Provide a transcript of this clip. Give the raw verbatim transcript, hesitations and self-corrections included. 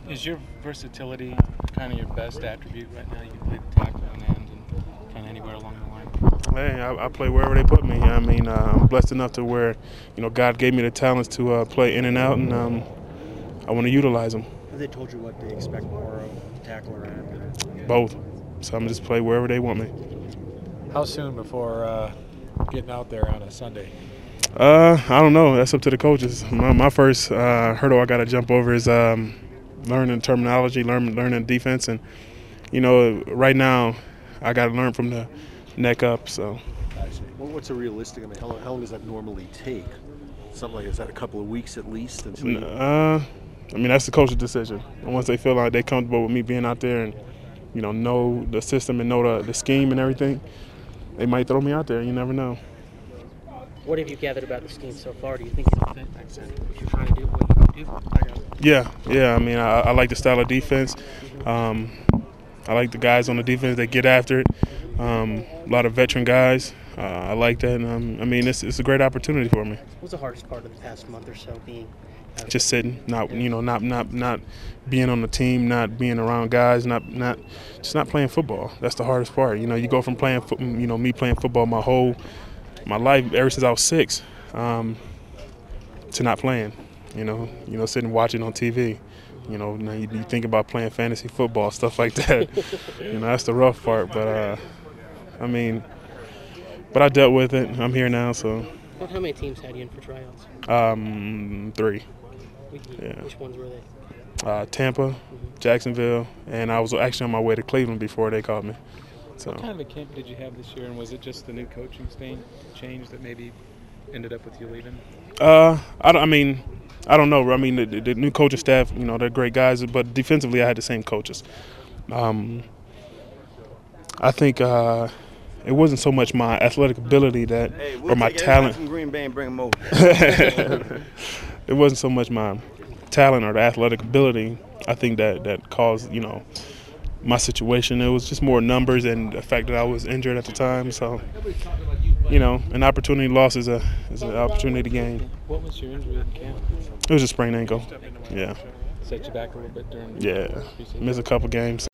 Is your versatility kind of your best attribute right now? You can play the tackle and end and kind of anywhere along the line. Hey, I, I play wherever they put me. I mean, uh, I'm blessed enough to where, you know, God gave me the talents to uh, play in and out, and um, I want to utilize them. Have they told you what they expect more of, tackle or end? Both. So I'm just play wherever they want me. How soon before uh, getting out there on a Sunday? Uh, I don't know. That's up to the coaches. My, my first uh, hurdle I got to jump over is um, learning terminology, learn, learning defense, and you know, right now I got to learn from the neck up. So. I see. Well, what's a realistic? I mean, how long, how long does that normally take? Something like is that a couple of weeks at least? Until you... Uh, I mean, that's the coach's decision. And once they feel like they're comfortable with me being out there and you know know the system and know the, the scheme and everything, they might throw me out there. You never know. What have you gathered about the scheme so far? Do you think it'll fit what you're trying to do, what you do? Yeah, yeah. I mean, I, I like the style of defense. Um, I like the guys on the defense that get after it. Um, a lot of veteran guys. Uh, I like that. And, um, I mean, it's it's a great opportunity for me. What's the hardest part of the past month or so being? Out Just sitting, not you know, not not not being on the team, not being around guys, not not just not playing football. That's the hardest part. You know, you go from playing, fo- you know, me playing football my whole my life ever since I was six, um, to not playing. You know, you know, sitting watching on T V. You know, now you, you think about playing fantasy football, stuff like that. You know, that's the rough part. But uh, I mean, but I dealt with it. I'm here now, so. Well, how many teams had you in for tryouts? Um, three. Yeah. Which ones were they? Uh, Tampa, mm-hmm. Jacksonville, and I was actually on my way to Cleveland before they called me. So. What kind of a camp did you have this year, and was it just the new coaching stain change that maybe ended up with you leaving? Uh, I, I mean, I don't know. I mean, the, the new coaching staff, you know, they're great guys, but defensively, I had the same coaches. Um, I think uh, it wasn't so much my athletic ability that, hey, we'll or my talent. From Green Bay and bring them over. It wasn't so much my talent or the athletic ability. I think that that caused, you know, my situation. It was just more numbers and the fact that I was injured at the time. So, you know, an opportunity loss is a is an opportunity to gain. What was your injury in camp? It was a sprained ankle. Yeah. Set you back a little bit during. Yeah. Missed a couple games.